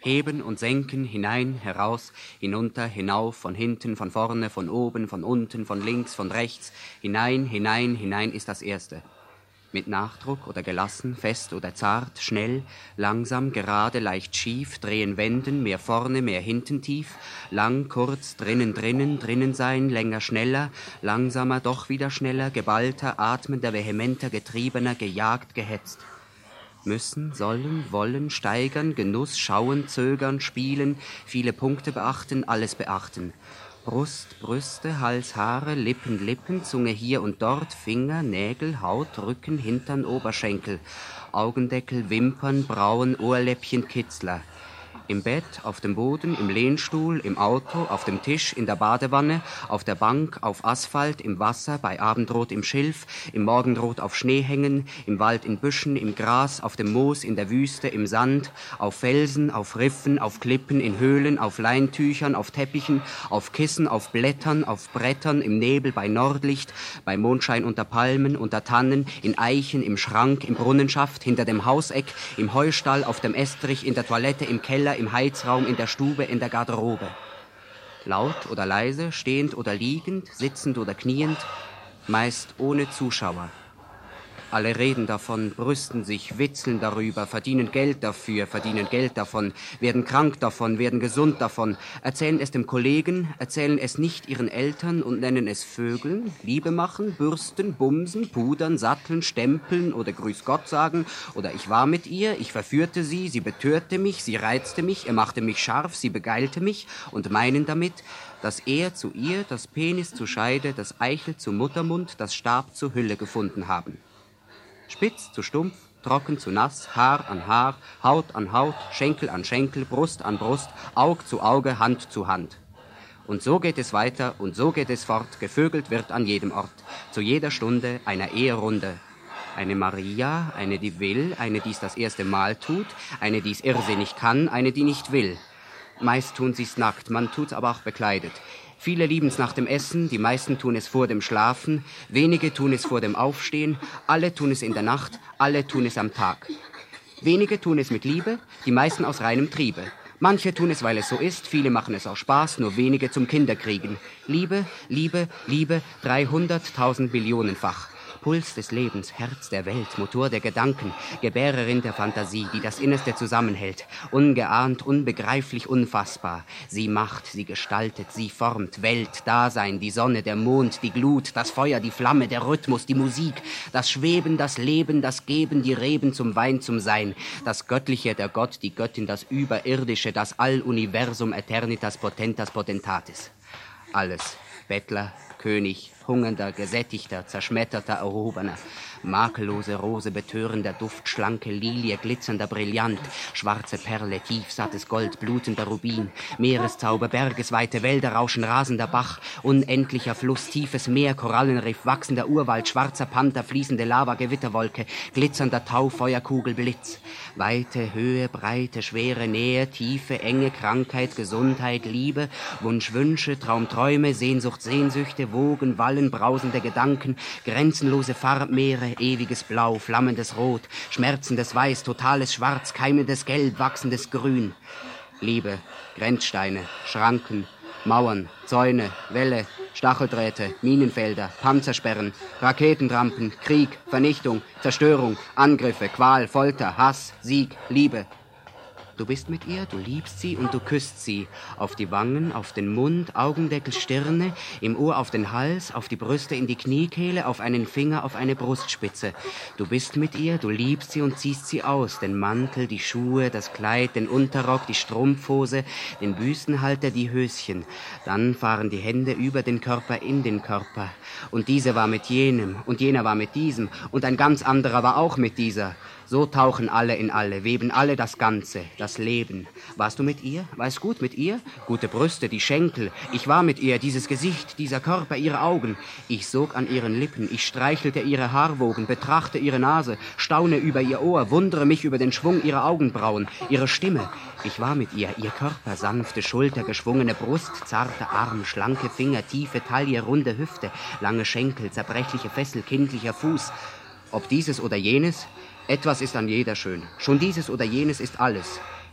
Heben und senken, hinein, heraus, hinunter, hinauf, von hinten, von vorne, von oben, von unten, von links, von rechts. Hinein, hinein, hinein ist das Erste. Mit Nachdruck oder gelassen, fest oder zart, schnell, langsam, gerade, leicht schief, drehen, wenden, mehr vorne, mehr hinten tief, lang, kurz, drinnen, drinnen sein, länger, schneller, langsamer, doch wieder schneller, geballter, atmender, vehementer, getriebener, gejagt, gehetzt. Müssen, sollen, wollen, steigern, Genuss, schauen, zögern, spielen, viele Punkte beachten, alles beachten. Brust, Brüste, Hals, Haare, Lippen, Lippen, Zunge hier und dort, Finger, Nägel, Haut, Rücken, Hintern, Oberschenkel, Augendeckel, Wimpern, Brauen, Ohrläppchen, Kitzler. Im Bett, auf dem Boden, im Lehnstuhl, im Auto, auf dem Tisch, in der Badewanne, auf der Bank, auf Asphalt, im Wasser, bei Abendrot im Schilf, im Morgenrot auf Schnee hängen, im Wald in Büschen, im Gras, auf dem Moos, in der Wüste, im Sand, auf Felsen, auf Riffen, auf Klippen, in Höhlen, auf Leintüchern, auf Teppichen, auf Kissen, auf Blättern, auf Brettern, im Nebel, bei Nordlicht, bei Mondschein unter Palmen, unter Tannen, in Eichen, im Schrank, im Brunnenschaft, hinter dem Hauseck, im Heustall, auf dem Estrich, in der Toilette, im Keller, im Heizraum, in der Stube, in der Garderobe. Laut oder leise, stehend oder liegend, sitzend oder kniend, meist ohne Zuschauer. Alle reden davon, brüsten sich, witzeln darüber, verdienen Geld dafür, verdienen Geld davon, werden krank davon, werden gesund davon, erzählen es dem Kollegen, erzählen es nicht ihren Eltern und nennen es Vögeln, Liebe machen, bürsten, bumsen, pudern, satteln, stempeln oder Grüß Gott sagen oder ich war mit ihr, ich verführte sie, sie betörte mich, sie reizte mich, er machte mich scharf, sie begeilte mich und meinen damit, dass er zu ihr, das Penis zu Scheide, das Eichel zu Muttermund, das Stab zu Hülle gefunden haben. Spitz zu stumpf, trocken zu nass, Haar an Haar, Haut an Haut, Schenkel an Schenkel, Brust an Brust, Aug zu Auge, Hand zu Hand. Und so geht es weiter und so geht es fort, gevögelt wird an jedem Ort, zu jeder Stunde einer Eherunde. Eine Maria, eine die will, eine die's das erste Mal tut, eine die's irrsinnig kann, eine die nicht will. Meist tun sie's nackt, man tut's aber auch bekleidet. Viele lieben's nach dem Essen, die meisten tun es vor dem Schlafen, wenige tun es vor dem Aufstehen, alle tun es in der Nacht, alle tun es am Tag. Wenige tun es mit Liebe, die meisten aus reinem Triebe. Manche tun es, weil es so ist, viele machen es aus Spaß, nur wenige zum Kinderkriegen. Liebe, Liebe, Liebe, 300.000 Millionenfach. Puls des Lebens, Herz der Welt, Motor der Gedanken, Gebärerin der Fantasie, die das Innerste zusammenhält. Ungeahnt, unbegreiflich, unfassbar. Sie macht, sie gestaltet, sie formt Welt, Dasein, die Sonne, der Mond, die Glut, das Feuer, die Flamme, der Rhythmus, die Musik, das Schweben, das Leben, das Geben, die Reben zum Wein, zum Sein, das Göttliche, der Gott, die Göttin, das Überirdische, das Alluniversum, Eternitas Potentas Potentatis. Alles, Bettler, König, hungernder, gesättigter, zerschmetterter, erhobener, makellose Rose, betörender Duft, schlanke Lilie, glitzernder Brillant, schwarze Perle, tiefsattes Gold, blutender Rubin, Meereszauber, Bergesweite, Wälder, Rauschen, rasender Bach, unendlicher Fluss, tiefes Meer, Korallenriff, wachsender Urwald, schwarzer Panther, fließende Lava, Gewitterwolke, glitzernder Tau, Feuerkugel, Blitz, Weite, Höhe, Breite, Schwere, Nähe, Tiefe, Enge, Krankheit, Gesundheit, Liebe, Wunsch, Wünsche, Traum, Träume, Sehnsucht, Sehnsüchte, Wogen, Wallen, brausende Gedanken, grenzenlose Farbmeere, ewiges Blau, flammendes Rot, schmerzendes Weiß, totales Schwarz, keimendes Gelb, wachsendes Grün. Liebe, Grenzsteine, Schranken, Mauern, Zäune, Wälle, Stacheldrähte, Minenfelder, Panzersperren, Raketenrampen, Krieg, Vernichtung, Zerstörung, Angriffe, Qual, Folter, Hass, Sieg, Liebe. Du bist mit ihr, du liebst sie und du küsst sie. Auf die Wangen, auf den Mund, Augendeckel, Stirne, im Ohr auf den Hals, auf die Brüste, in die Kniekehle, auf einen Finger, auf eine Brustspitze. Du bist mit ihr, du liebst sie und ziehst sie aus. Den Mantel, die Schuhe, das Kleid, den Unterrock, die Strumpfhose, den Büstenhalter, die Höschen. Dann fahren die Hände über den Körper in den Körper. Und diese war mit jenem und jener war mit diesem und ein ganz anderer war auch mit dieser. So tauchen alle in alle, weben alle das Ganze, das Leben. Warst du mit ihr? War es gut mit ihr? Gute Brüste, die Schenkel. Ich war mit ihr, dieses Gesicht, dieser Körper, ihre Augen. Ich sog an ihren Lippen, ich streichelte ihre Haarwogen, betrachte ihre Nase, staune über ihr Ohr, wundere mich über den Schwung ihrer Augenbrauen, ihre Stimme. Ich war mit ihr Körper, sanfte Schulter, geschwungene Brust, zarte Arm, schlanke Finger, tiefe Taille, runde Hüfte, lange Schenkel, zerbrechliche Fessel, kindlicher Fuß. Ob dieses oder jenes, etwas ist an jeder schön. Schon dieses oder jenes ist alles.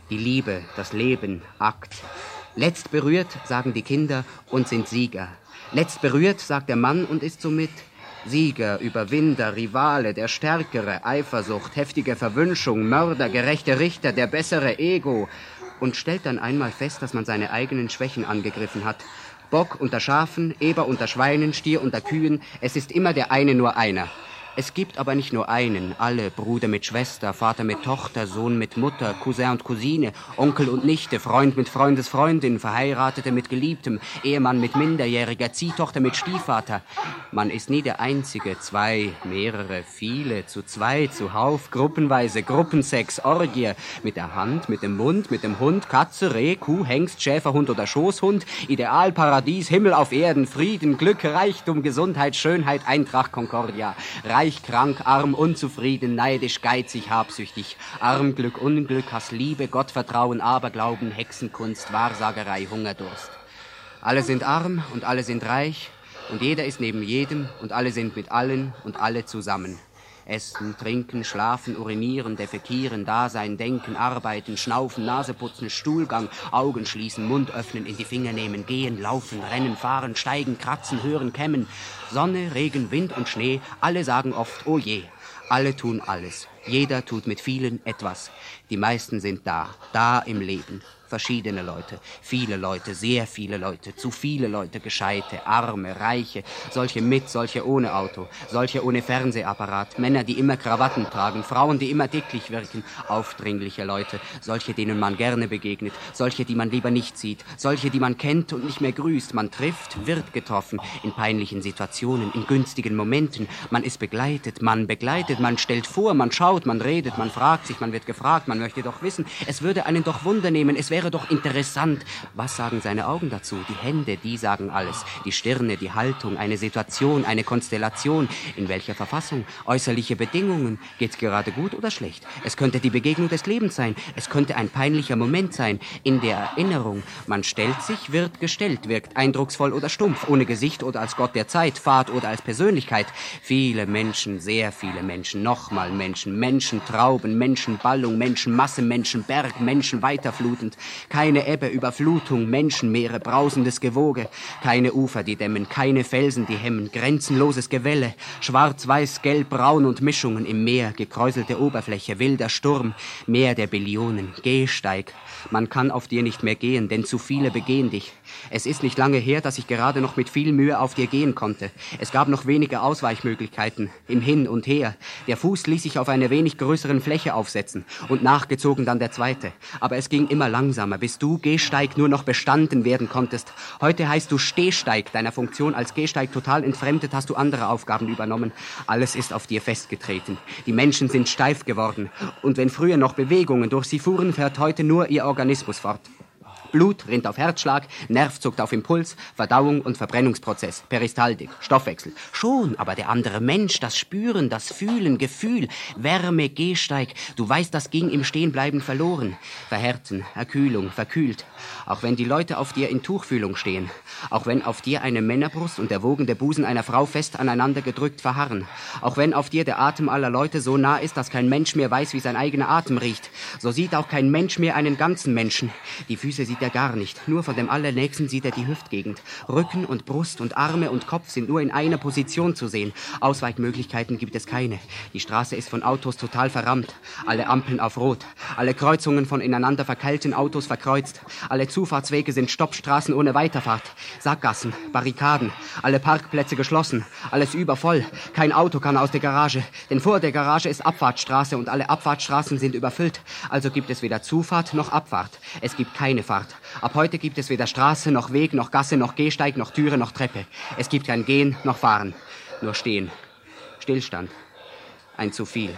Die Liebe, das Leben, Akt. Letzt berührt, sagen die Kinder und sind Sieger. Letzt berührt, sagt der Mann und ist somit Sieger, Überwinder, Rivale, der Stärkere, Eifersucht, heftige Verwünschung, Mörder, gerechte Richter, der bessere Ego. Und stellt dann einmal fest, dass man seine eigenen Schwächen angegriffen hat. Bock unter Schafen, Eber unter Schweinen, Stier unter Kühen, es ist immer der eine nur einer. Es gibt aber nicht nur einen, alle, Bruder mit Schwester, Vater mit Tochter, Sohn mit Mutter, Cousin und Cousine, Onkel und Nichte, Freund mit Freundesfreundin, Verheiratete mit Geliebtem, Ehemann mit Minderjähriger, Ziehtochter mit Stiefvater. Man ist nie der Einzige, zwei, mehrere, viele, zu zweit, zuhauf, gruppenweise, Gruppensex, Orgie, mit der Hand, mit dem Mund, mit dem Hund, Katze, Reh, Kuh, Hengst, Schäferhund oder Schoßhund, Ideal, Paradies, Himmel auf Erden, Frieden, Glück, Reichtum, Gesundheit, Schönheit, Eintracht, Concordia, reich, krank, arm, unzufrieden, neidisch, geizig, habsüchtig, arm, Glück, Unglück, Hass, Liebe, Gottvertrauen, Aberglauben, Hexenkunst, Wahrsagerei, Hungerdurst. Alle sind arm und alle sind reich und jeder ist neben jedem und alle sind mit allen und alle zusammen. Essen, trinken, schlafen, urinieren, defekieren, Dasein, denken, arbeiten, schnaufen, Nase putzen, Stuhlgang, Augen schließen, Mund öffnen, in die Finger nehmen, gehen, laufen, rennen, fahren, steigen, kratzen, hören, kämmen. Sonne, Regen, Wind und Schnee, alle sagen oft, oh je. Alle tun alles. Jeder tut mit vielen etwas. Die meisten sind da im Leben. Verschiedene Leute, viele Leute, sehr viele Leute, zu viele Leute, Gescheite, Arme, Reiche, solche mit, solche ohne Auto, solche ohne Fernsehapparat, Männer, die immer Krawatten tragen, Frauen, die immer dicklich wirken, aufdringliche Leute, solche, denen man gerne begegnet, solche, die man lieber nicht sieht, solche, die man kennt und nicht mehr grüßt. Man trifft, wird getroffen, in peinlichen Situationen, in günstigen Momenten, man ist begleitet, man stellt vor, man schaut, man redet, man fragt sich, man wird gefragt, man möchte doch wissen, es würde einen doch Wunder nehmen, es wäre doch interessant. Was sagen seine Augen dazu? Die Hände, die sagen alles. Die Stirne, die Haltung, eine Situation, eine Konstellation. In welcher Verfassung? Äußerliche Bedingungen. Geht's gerade gut oder schlecht? Es könnte die Begegnung des Lebens sein. Es könnte ein peinlicher Moment sein. In der Erinnerung. Man stellt sich, wird gestellt, wirkt eindrucksvoll oder stumpf, ohne Gesicht oder als Gott der Zeit, Fahrt oder als Persönlichkeit. Viele Menschen, sehr viele Menschen, nochmal Menschen, Menschentrauben, Menschenballung, Menschenmasse, Menschenberg, Menschen weiterflutend. Keine Ebbe, Überflutung, Menschenmeere, brausendes Gewoge. Keine Ufer, die dämmen, keine Felsen, die hemmen, grenzenloses Gewelle. Schwarz, weiß, gelb, braun und Mischungen im Meer, gekräuselte Oberfläche, wilder Sturm, Meer der Billionen, Gehsteig. Man kann auf dir nicht mehr gehen, denn zu viele begehen dich. Es ist nicht lange her, dass ich gerade noch mit viel Mühe auf dir gehen konnte. Es gab noch wenige Ausweichmöglichkeiten, im Hin und Her. Der Fuß ließ sich auf einer wenig größeren Fläche aufsetzen und nachgezogen dann der zweite. Aber es ging immer langsamer, bis du, Gehsteig, nur noch bestanden werden konntest. Heute heißt du Stehsteig. Deiner Funktion als Gehsteig total entfremdet hast du andere Aufgaben übernommen. Alles ist auf dir festgetreten. Die Menschen sind steif geworden. Und wenn früher noch Bewegungen durch sie fuhren, fährt heute nur ihr Organismus fort. Blut rinnt auf Herzschlag, Nerv zuckt auf Impuls, Verdauung und Verbrennungsprozess, Peristaltik, Stoffwechsel. Schon, aber der andere Mensch, das Spüren, das Fühlen, Gefühl, Wärme, Gehsteig, du weißt, das ging im Stehenbleiben verloren. Verhärten, Erkühlung, verkühlt. Auch wenn die Leute auf dir in Tuchfühlung stehen. Auch wenn auf dir eine Männerbrust und der wogende Busen einer Frau fest aneinander gedrückt verharren. Auch wenn auf dir der Atem aller Leute so nah ist, dass kein Mensch mehr weiß, wie sein eigener Atem riecht. So sieht auch kein Mensch mehr einen ganzen Menschen. Die Füße sieht er gar nicht. Nur von dem Allernächsten sieht er die Hüftgegend. Rücken und Brust und Arme und Kopf sind nur in einer Position zu sehen. Ausweichmöglichkeiten gibt es keine. Die Straße ist von Autos total verrammt. Alle Ampeln auf Rot. Alle Kreuzungen von ineinander verkeilten Autos verkreuzt. Alle Zufahrtswege sind Stoppstraßen ohne Weiterfahrt. Sackgassen, Barrikaden. Alle Parkplätze geschlossen. Alles übervoll. Kein Auto kann aus der Garage. Denn vor der Garage ist Abfahrtsstraße und alle Abfahrtsstraßen sind überfüllt. Also gibt es weder Zufahrt noch Abfahrt. Es gibt keine Fahrt. Ab heute gibt es weder Straße, noch Weg, noch Gasse, noch Gehsteig, noch Türe, noch Treppe. Es gibt kein Gehen, noch Fahren. Nur Stehen. Stillstand. Ein zu viel.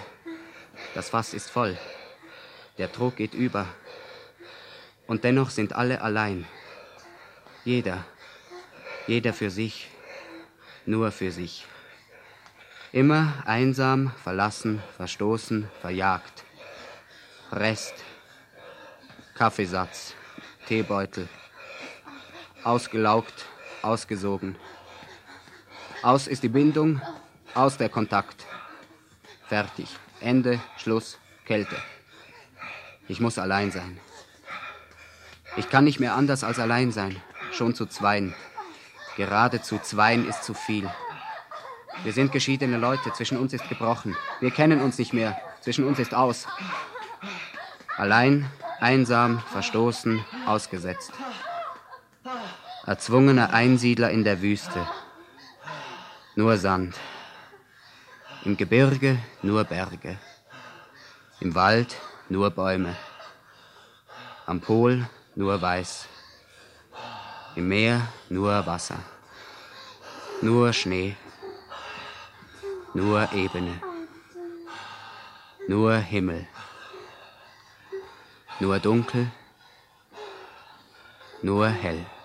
Das Fass ist voll. Der Trog geht über. Und dennoch sind alle allein. Jeder für sich, nur für sich. Immer einsam, verlassen, verstoßen, verjagt. Rest. Kaffeesatz. Teebeutel. Ausgelaugt, ausgesogen. Aus ist die Bindung, aus der Kontakt. Fertig. Ende, Schluss, Kälte. Ich muss allein sein. Ich kann nicht mehr anders als allein sein. Schon zu zweien. Gerade zu zweien ist zu viel. Wir sind geschiedene Leute. Zwischen uns ist gebrochen. Wir kennen uns nicht mehr. Zwischen uns ist aus. Allein, einsam, verstoßen, ausgesetzt. Erzwungener Einsiedler in der Wüste. Nur Sand. Im Gebirge nur Berge. Im Wald nur Bäume. Am Pol nur Weiß. Im Meer nur Wasser. Nur Schnee. Nur Ebene. Nur Himmel. Nur dunkel. Nur hell.